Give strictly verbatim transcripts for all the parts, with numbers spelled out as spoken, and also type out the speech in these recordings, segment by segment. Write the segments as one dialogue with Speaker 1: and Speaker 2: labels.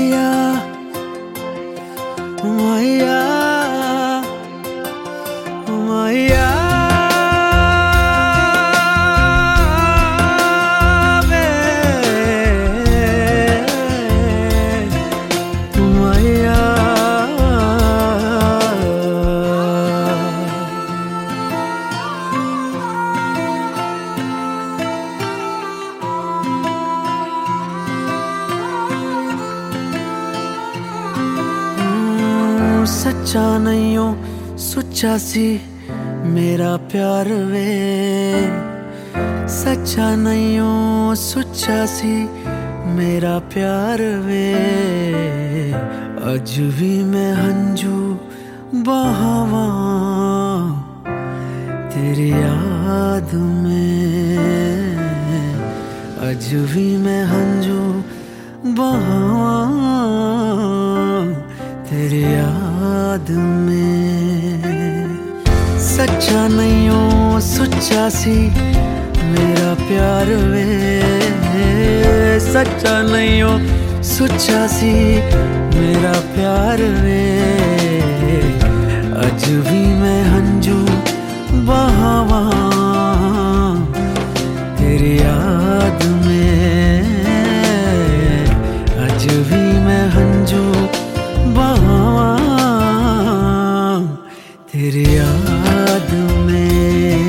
Speaker 1: मैया मैया मैया सच्चा नहीं हो सुच्चा सी मेरा प्यार वे, सच्चा नहीं हो सुच्चा सी मेरा प्यार वे। अज भी मैं हंजू बहावा तेरी याद में, अज भी मैं हंजू बहावा तेरी याद में। सच्चा नहीं हो सुच्चा सी मेरा प्यार वे, सच्चा नहीं हो सुच्चा सी मेरा प्यार वे। अज भी मैं हंजू बहावा तेरी याद में, अज भी मैं हंजू बहावा तेरी याद में।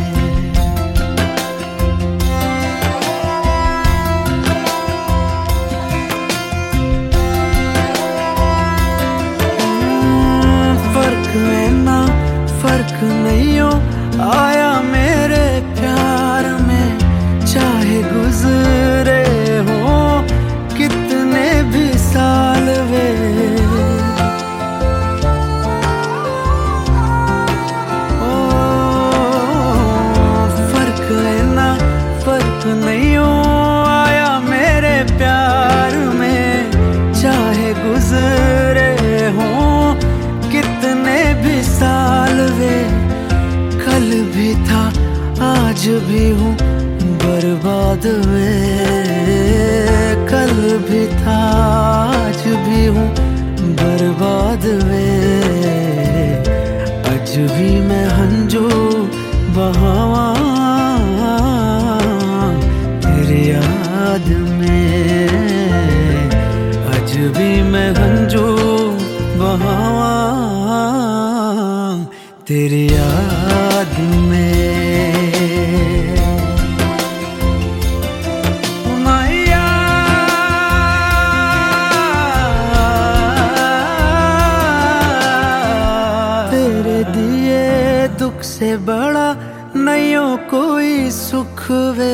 Speaker 1: फर्क है ना फर्क नहीं हो आया मेरे प्यार में, चाहे गुजरे हो कितने भी साल वे। नहीं हो आया मेरे प्यार में, चाहे गुजरे हो कितने भी साल वे। कल भी था आज भी हूँ बर्बाद में, कल भी था आज भी हूँ बर्बाद में। आज भी मैं हंजू बहावा याद में, आज भी मैं हंजू बहावा तेरी याद में। मैया तेरे दिए दुख से बड़ा नहीं हो कोई सुख वे।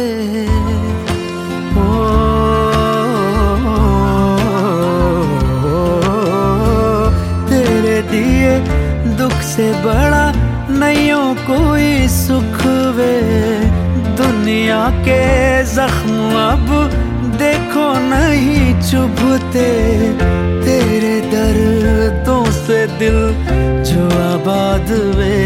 Speaker 1: तेरे दिए दुख से बड़ा नहीं हो कोई सुख वे। दुनिया के जख्म अब देखो नहीं चुभते, तेरे दर्दों से दिल जो आबाद वे,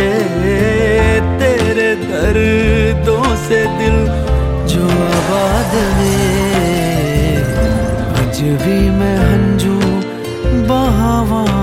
Speaker 1: तेरे दर्दों से दिल जो आबाद वे। आज भी मैं हंजू बहावा